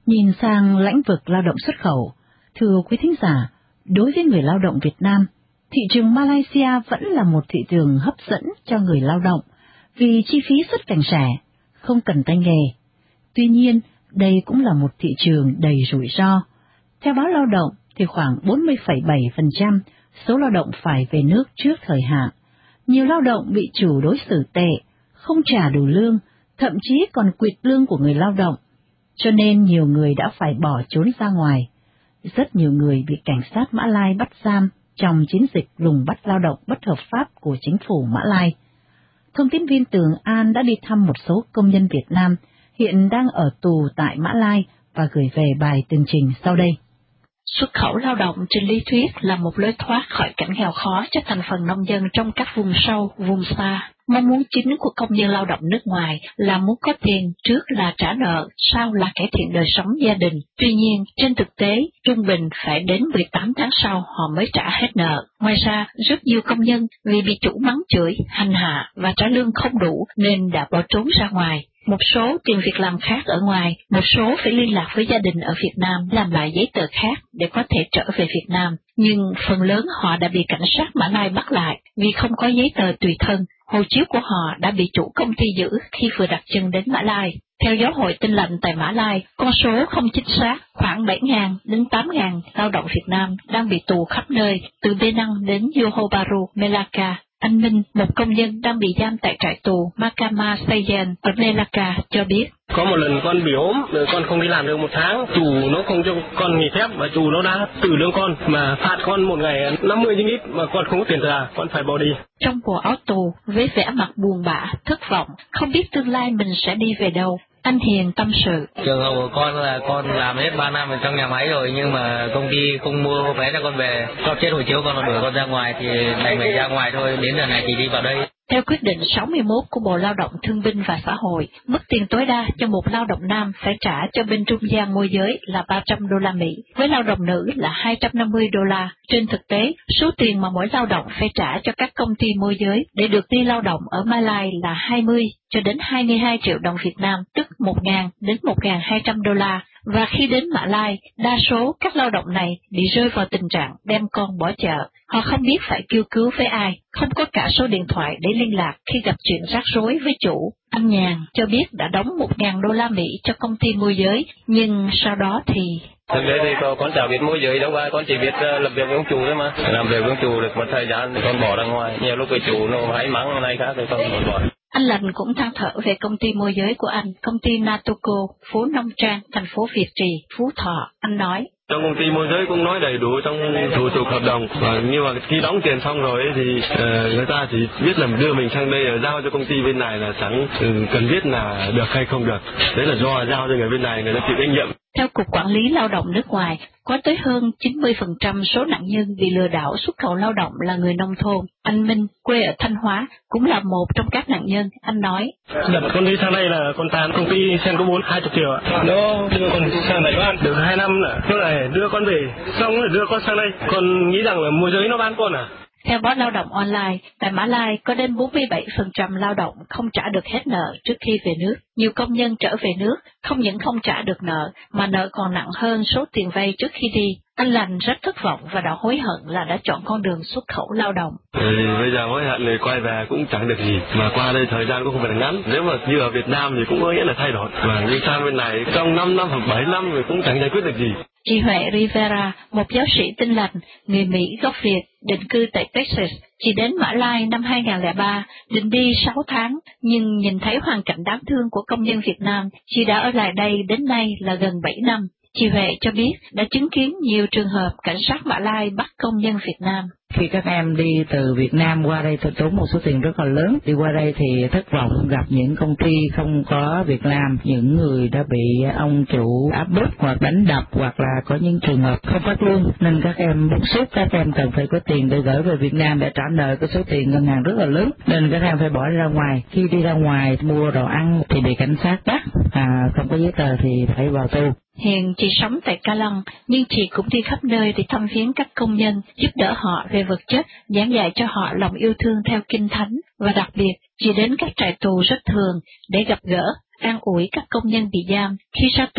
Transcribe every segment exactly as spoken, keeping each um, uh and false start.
Nhìn sang lĩnh vực lao động xuất khẩu, thưa quý thính giả, đối với người lao động Việt Nam, thị trường Malaysia vẫn là một thị trường hấp dẫn cho người lao động vì chi phí xuất cảnh rẻ, không cần tay nghề. Tuy nhiên, đây cũng là một thị trường đầy rủi ro. Theo báo Lao động thì khoảng bốn mươi phẩy bảy phần trăm số lao động phải về nước trước thời hạn. Nhiều lao động bị chủ đối xử tệ, không trả đủ lương, thậm chí còn quỵt lương của người lao động. Cho nên nhiều người đã phải bỏ trốn ra ngoài. Rất nhiều người bị cảnh sát Mã Lai bắt giam trong chiến dịch lùng bắt lao động bất hợp pháp của chính phủ Mã Lai. Thông tin viên Tường An đã đi thăm một số công nhân Việt Nam hiện đang ở tù tại Mã Lai và gửi về bài tường trình sau đây. Xuất khẩu lao động trên lý thuyết là một lối thoát khỏi cảnh nghèo khó cho thành phần nông dân trong các vùng sâu, vùng xa. Mong muốn chính của công nhân lao động nước ngoài là muốn có tiền, trước là trả nợ, sau là cải thiện đời sống gia đình. Tuy nhiên, trên thực tế, trung bình phải đến mười tám tháng sau họ mới trả hết nợ. Ngoài ra, rất nhiều công nhân vì bị chủ mắng chửi, hành hạ và trả lương không đủ nên đã bỏ trốn ra ngoài. Một số tìm việc làm khác ở ngoài, một số phải liên lạc với gia đình ở Việt Nam làm lại giấy tờ khác để có thể trở về Việt Nam. Nhưng phần lớn họ đã bị cảnh sát Mã Lai bắt lại vì không có giấy tờ tùy thân. Hộ chiếu của họ đã bị chủ công ty giữ khi vừa đặt chân đến Mã Lai. Theo Giáo hội Tin lành tại Mã Lai, con số không chính xác, khoảng bảy nghìn đến tám nghìn lao động Việt Nam đang bị tù khắp nơi, từ Penang đến Johor Bahru, Melaka. Anh Minh, một công nhân đang bị giam tại trại tù Mahkamah Sayan ở Melaka, cho biết. Có một lần con bị ốm, rồi con không đi làm được một tháng, chủ nó không cho con nghỉ phép, và chủ nó đã trừ lương con, mà phạt con một ngày năm mươi ringgit mà con không có tiền trả, con phải bỏ đi. Trong bộ áo tù, với vẻ mặt buồn bã, thất vọng, không biết tương lai mình sẽ đi về đâu, anh Hiền tâm sự. Trường hợp của con là con làm hết ba năm ở trong nhà máy rồi, nhưng mà công ty không mua vé cho con về, cho chết hộ chiếu con nó đuổi con ra ngoài thì đành phải ra ngoài thôi, đến giờ này thì đi vào đây. Theo quyết định sáu mươi mốt của Bộ Lao động Thương binh và Xã hội, mức tiền tối đa cho một lao động nam phải trả cho bên trung gian môi giới là ba trăm đô la Mỹ, với lao động nữ là hai trăm năm mươi đô la. Trên thực tế, số tiền mà mỗi lao động phải trả cho các công ty môi giới để được đi lao động ở Malai là hai mươi cho đến hai mươi hai triệu đồng Việt Nam, tức một nghìn đến một nghìn hai trăm đô la. Và khi đến Mã Lai, đa số các lao động này bị rơi vào tình trạng đem con bỏ chợ. Họ không biết phải kêu cứu với ai, không có cả số điện thoại để liên lạc khi gặp chuyện rắc rối với chủ. Anh Nhàn cho biết đã đóng một nghìn đô la Mỹ cho công ty môi giới, nhưng sau đó thì... Thực tế thì con chả biết môi giới đâu, con chỉ biết làm việc với ông chủ thôi mà. Làm việc với ông chủ được một thời gian thì con bỏ ra ngoài. Nhiều lúc cái chủ nó hãy mắng này khác thì con còn bỏ. Anh Lành cũng than thở về công ty môi giới của anh, công ty Natuco, phố Nông Trang, thành phố Việt Trì, Phú Thọ. Anh nói. Trong công ty môi giới cũng nói đầy đủ trong thủ tục hợp đồng, và nhưng mà khi đóng tiền xong rồi ấy, thì uh, người ta chỉ biết là đưa mình sang đây là giao cho công ty bên này là chẳng uh, cần biết là được hay không được. Đấy là do giao cho người bên này, người ta chịu trách nhiệm. Theo Cục Quản lý Lao động nước ngoài, có tới hơn chín mươi phần trăm số nạn nhân bị lừa đảo xuất khẩu lao động là người nông thôn. Anh Minh, quê ở Thanh Hóa, cũng là một trong các nạn nhân. Anh nói. Đợt con đi sang đây là con tán công ty sen có bốn hai chục triệu ạ. Nó đưa con sang Đài Loan được hai năm nữa. Nó lại đưa con về, xong rồi đưa con sang đây. Con nghĩ rằng là môi giới nó bán con à? Theo báo Lao động Online, tại Mã Lai có đến bốn mươi bảy phần trăm lao động không trả được hết nợ trước khi về nước. Nhiều công nhân trở về nước không những không trả được nợ, mà nợ còn nặng hơn số tiền vay trước khi đi. Anh Lành rất thất vọng và đã hối hận là đã chọn con đường xuất khẩu lao động. Ừ, bây giờ hối hận thì quay về cũng chẳng được gì, mà qua đây thời gian cũng không phải là ngắn. Nếu mà như ở Việt Nam thì cũng có nghĩa là thay đổi, mà như sang bên này trong năm năm hoặc bảy năm thì cũng chẳng giải quyết được gì. Chị Huệ Rivera, một giáo sĩ Tin lành, người Mỹ gốc Việt, định cư tại Texas, chị đến Mã Lai năm hai nghìn không trăm lẻ ba, định đi sáu tháng, nhưng nhìn thấy hoàn cảnh đáng thương của công nhân Việt Nam, chị đã ở lại đây đến nay là gần bảy năm. Chị Huệ cho biết đã chứng kiến nhiều trường hợp cảnh sát Mã Lai bắt công nhân Việt Nam. Khi các em đi từ Việt Nam qua đây tốn một số tiền rất là lớn, đi qua đây thì thất vọng gặp những công ty không có việc làm, những người đã bị ông chủ áp bức hoặc đánh đập, hoặc là có những trường hợp không phát lương, nên các em bức xúc, các em cần phải có tiền để gửi về Việt Nam để trả nợ cái số tiền ngân hàng rất là lớn, nên các em phải bỏ ra ngoài. Khi đi ra ngoài mua đồ ăn thì bị cảnh sát bắt, à, không có giấy tờ thì phải vào tù. Hiện chị sống tại Ca Lăng, nhưng chị cũng đi khắp nơi để thăm viếng các công nhân, giúp đỡ họ về vật chất, giảng dạy cho họ lòng yêu thương theo Kinh Thánh, và đặc biệt, chị đến các trại tù rất thường để gặp gỡ, an ủi các công nhân bị giam. Khi ra tòa,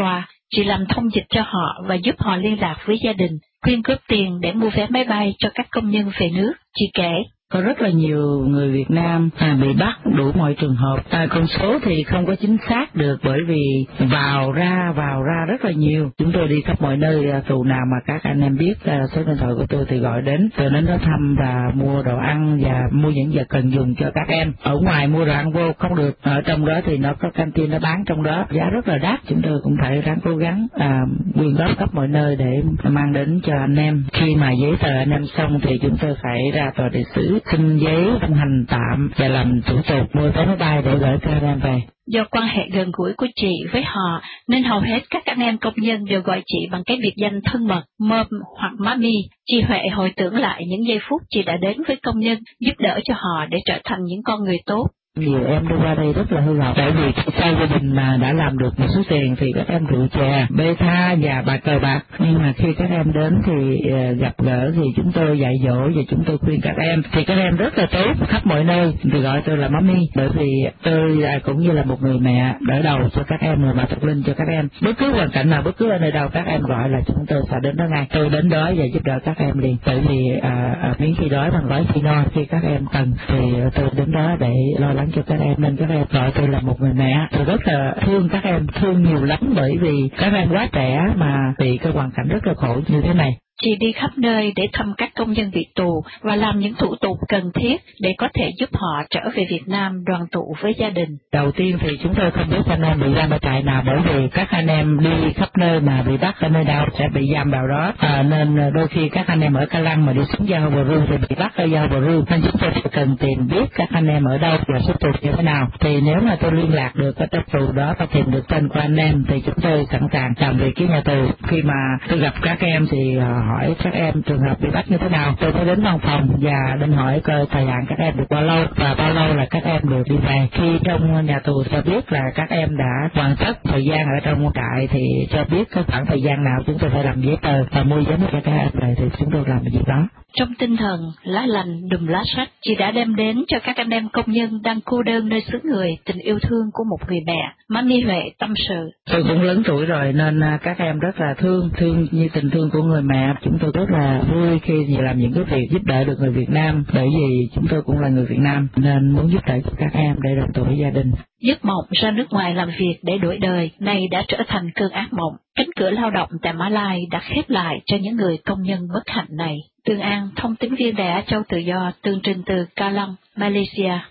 Chị làm thông dịch cho họ và giúp họ liên lạc với gia đình, quyên góp tiền để mua vé máy bay cho các công nhân về nước. Chị kể. Có rất là nhiều người Việt Nam à, bị bắt đủ mọi trường hợp. À, con số thì không có chính xác được bởi vì vào ra vào ra rất là nhiều. Chúng tôi đi khắp mọi nơi, à, tù nào mà các anh em biết à, số điện thoại của tôi thì gọi đến, tôi đến đó thăm và mua đồ ăn và mua những vật cần dùng cho các em. Ở ngoài mua đồ ăn vô không được, ở trong đó thì nó có canteen nó bán trong đó, giá rất là đắt. Chúng tôi cũng phải ráng cố gắng à, quyên góp khắp mọi nơi để mang đến cho anh em. Khi mà giấy tờ anh em xong thì chúng tôi phải ra tòa địa xử xin giấy thông hành tạm và làm thủ tục mua vé máy bay để gửi các em về. Do quan hệ gần gũi của chị với họ, nên hầu hết các anh em công nhân đều gọi chị bằng cái biệt danh thân mật, Mom hoặc Mami. Chị Huệ hồi tưởng lại những giây phút chị đã đến với công nhân, giúp đỡ cho họ để trở thành những con người tốt. Nhiều em đi qua đây rất là hư học, tại vì sau gia đình mà đã làm được một số tiền thì các em rượu chè, bê tha và bài cờ bạc. Nhưng mà khi các em đến thì uh, gặp gỡ thì chúng tôi dạy dỗ và chúng tôi khuyên các em, thì các em rất là tốt khắp mọi nơi, thì gọi tôi là Mami, bởi vì tôi uh, cũng như là một người mẹ đỡ đầu cho các em, người bà thuộc linh cho các em. Bất cứ hoàn cảnh nào, bất cứ ở nơi đâu các em gọi là chúng tôi sẽ đến đó ngay. Tôi đến đó và giúp đỡ các em liền, bởi vì uh, uh, miếng khi đói bằng gói khi no, khi các em cần thì uh, tôi đến đó để lo lắng cho các em, nên các em gọi tôi là một người mẹ. Tôi rất là thương các em, thương nhiều lắm, bởi vì các em quá trẻ mà bị cái hoàn cảnh rất là khổ như thế này. Chị đi khắp nơi để thăm các công nhân bị tù và làm những thủ tục cần thiết để có thể giúp họ trở về Việt Nam đoàn tụ với gia đình. Đầu tiên thì chúng tôi không biết anh em bị giam ở trại nào, bởi vì các anh em đi khắp nơi mà bị bắt ở nơi đâu sẽ bị giam vào đó, à, nên đôi khi các anh em ở Ca Lăng mà đi xuống Giao Bờ Rưu thì bị bắt ở Giao Bờ Rưu, nên chúng tôi cần tìm biết các anh em ở đâu và số tù như thế nào. Thì nếu mà tôi liên lạc được ở trong tù đó và tìm được tên của anh em thì chúng tôi sẵn sàng làm việc với nhà tù. Khi mà tôi gặp các em thì hỏi các em trường hợp bị bắt như thế nào, tôi mới đến văn phòng và định hỏi coi thời hạn các em được bao lâu và bao lâu là các em được đi về. Khi trong nhà tù cho biết là các em đã hoàn tất thời gian ở trong trại thì cho biết cái khoảng thời gian nào chúng tôi phải làm giấy tờ và mua giấy cho các em về thì chúng tôi làm việc đó. Trong tinh thần lá lành đùm lá sách, chị đã đem đến cho các anh em công nhân đang cô đơn nơi xứ người tình yêu thương của một người mẹ. Mami Huệ tâm sự. Tôi cũng lớn tuổi rồi nên các em rất là thương, thương như tình thương của người mẹ. Chúng tôi rất là vui khi làm những cái việc giúp đỡ được người Việt Nam, bởi vì chúng tôi cũng là người Việt Nam nên muốn giúp đỡ cho các em để đoàn tụ với gia đình. Giấc mộng ra nước ngoài làm việc để đổi đời nay đã trở thành cơn ác mộng. Cánh cửa lao động tại Mã Lai đã khép lại cho những người công nhân bất hạnh này. Tương An, thông tín viên Đài Á Châu Tự Do, tường trình từ Ca Lăng, Malaysia.